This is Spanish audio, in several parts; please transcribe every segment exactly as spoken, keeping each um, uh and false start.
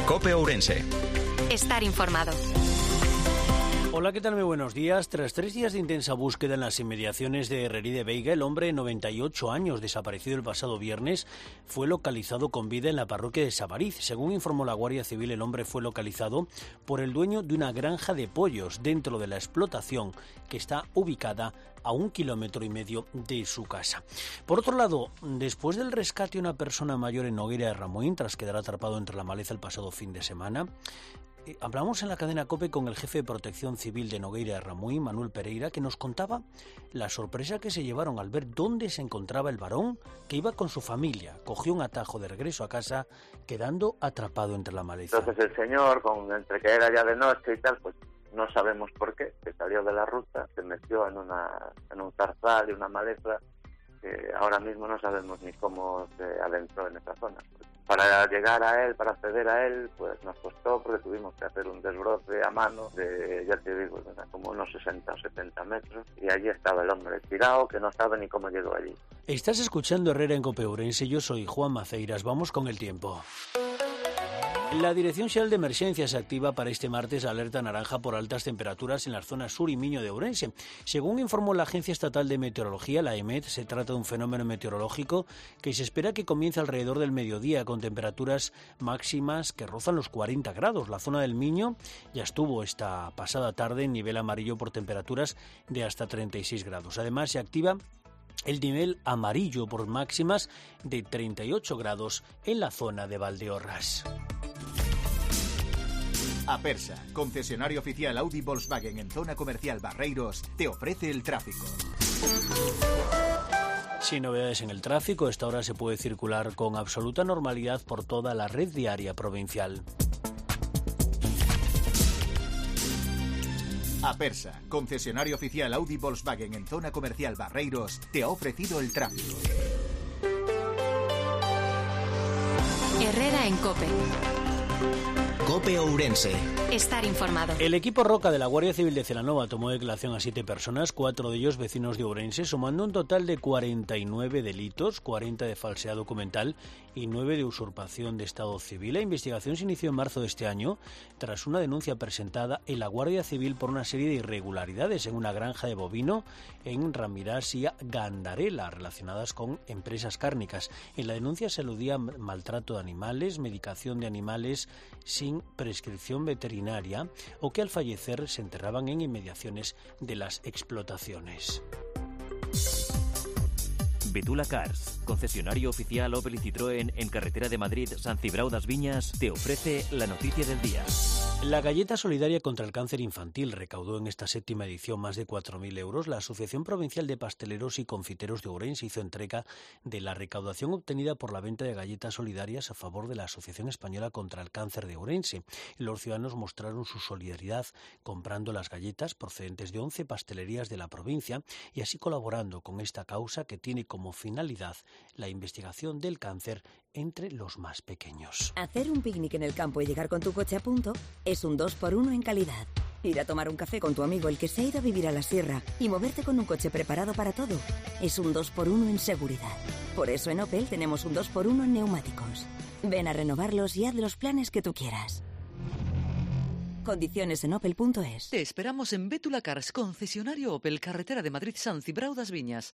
COPE Ourense. Estar informado. Hola, ¿qué tal? Muy buenos días. Tras tres días de intensa búsqueda en las inmediaciones de Herrerí de Veiga, el hombre de noventa y ocho años, desaparecido el pasado viernes, fue localizado con vida en la parroquia de Savariz. Según informó la Guardia Civil, el hombre fue localizado por el dueño de una granja de pollos dentro de la explotación que está ubicada a un kilómetro y medio de su casa. Por otro lado, después del rescate de una persona mayor en Nogueira de Ramuín, tras quedar atrapado entre la maleza el pasado fin de semana, hablamos en la cadena COPE con el jefe de Protección Civil de Nogueira de Ramuín, Manuel Pereira, que nos contaba la sorpresa que se llevaron al ver dónde se encontraba el varón que iba con su familia. Cogió un atajo de regreso a casa, quedando atrapado entre la maleza. Entonces el señor, con, entre que era ya de noche y tal, pues no sabemos por qué, se salió de la ruta, se metió en, una, en un zarzal y una maleza que ahora mismo no sabemos ni cómo se adentró en esa zona. Para llegar a él, para acceder a él, pues nos costó porque tuvimos que hacer un desbroce a mano de, ya te digo, como unos sesenta o setenta metros, y allí estaba el hombre tirado, que no sabe ni cómo llegó allí. Estás escuchando Herrera en COPE Ourense, yo soy Juan Maceiras, vamos con el tiempo. La Dirección Xeral de Emerxencias activa para este martes alerta naranja por altas temperaturas en las zonas sur y miño de Ourense. Según informó la Agencia Estatal de Meteorología, la E M E T, se trata de un fenómeno meteorológico que se espera que comience alrededor del mediodía, con temperaturas máximas que rozan los cuarenta grados. La zona del Miño ya estuvo esta pasada tarde en nivel amarillo por temperaturas de hasta treinta y seis grados. Además, se activa el nivel amarillo por máximas de treinta y ocho grados en la zona de Valdeorras. Apersa, concesionario oficial Audi Volkswagen en zona comercial Barreiros, te ofrece el tráfico. Sin novedades en el tráfico, a esta hora se puede circular con absoluta normalidad por toda la red viaria provincial. Apersa, concesionario oficial Audi Volkswagen en zona comercial Barreiros, te ha ofrecido el tráfico. Herrera en COPE. COPE Ourense. Estar informado. El equipo Roca de la Guardia Civil de Celanova tomó declaración a siete personas, cuatro de ellos vecinos de Ourense, sumando un total de cuarenta y nueve delitos, cuarenta de falsedad documental y nueve de usurpación de estado civil. La investigación se inició en marzo de este año tras una denuncia presentada en la Guardia Civil por una serie de irregularidades en una granja de bovino en Ramirás y Gandarela relacionadas con empresas cárnicas. En la denuncia se aludía maltrato de animales, medicación de animales sin prescripción veterinaria o que al fallecer se enterraban en inmediaciones de las explotaciones. Betula Cars, concesionario oficial Opel y Citroën en carretera de Madrid, San Cibrao das Viñas, te ofrece la noticia del día. La galleta solidaria contra el cáncer infantil recaudó en esta séptima edición más de cuatro mil euros. La Asociación Provincial de Pasteleros y Confiteros de Ourense hizo entrega de la recaudación obtenida por la venta de galletas solidarias a favor de la Asociación Española contra el Cáncer de Ourense. Los ciudadanos mostraron su solidaridad comprando las galletas procedentes de once pastelerías de la provincia y así colaborando con esta causa que tiene como finalidad la investigación del cáncer entre los más pequeños. Hacer un picnic en el campo y llegar con tu coche a punto es un dos por uno en calidad. Ir a tomar un café con tu amigo el que se ha ido a vivir a la sierra y moverte con un coche preparado para todo es un dos por uno en seguridad. Por eso en Opel tenemos un dos por uno en neumáticos. Ven a renovarlos y haz los planes que tú quieras. Condiciones en opel punto es. Te esperamos en Betula Cars, concesionario Opel, carretera de Madrid, San Cibrao das Viñas.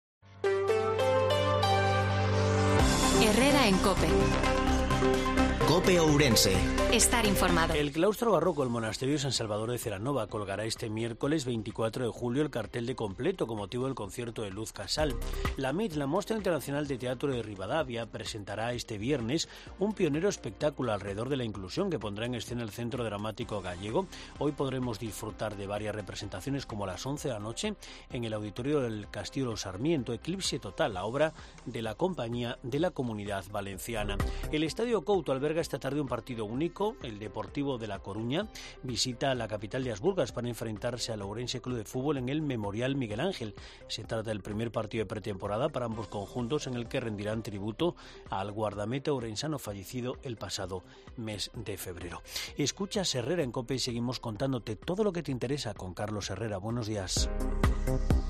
Herrera en COPE. COPE Ourense. Estar informado. El claustro barroco del Monasterio de San Salvador de Celanova colgará este miércoles veinticuatro de julio el cartel de completo con motivo del concierto de Luz Casal. La M I T, la Mostra Internacional de Teatro de Rivadavia, presentará este viernes un pionero espectáculo alrededor de la inclusión que pondrá en escena el Centro Dramático Gallego. Hoy podremos disfrutar de varias representaciones como a las once de la noche en el auditorio del Castillo Sarmiento, Eclipse Total, la obra de la Compañía de la Comunidad Valenciana. El Estadio Couto alberga esta tarde un partido único. El Deportivo de La Coruña visita la capital de Asburgas para enfrentarse al Ourense Club de Fútbol en el Memorial Miguel Ángel. Se trata del primer partido de pretemporada para ambos conjuntos en el que rendirán tributo al guardameta ourensano fallecido el pasado mes de febrero. Escuchas Herrera en COPE y seguimos contándote todo lo que te interesa con Carlos Herrera. Buenos días.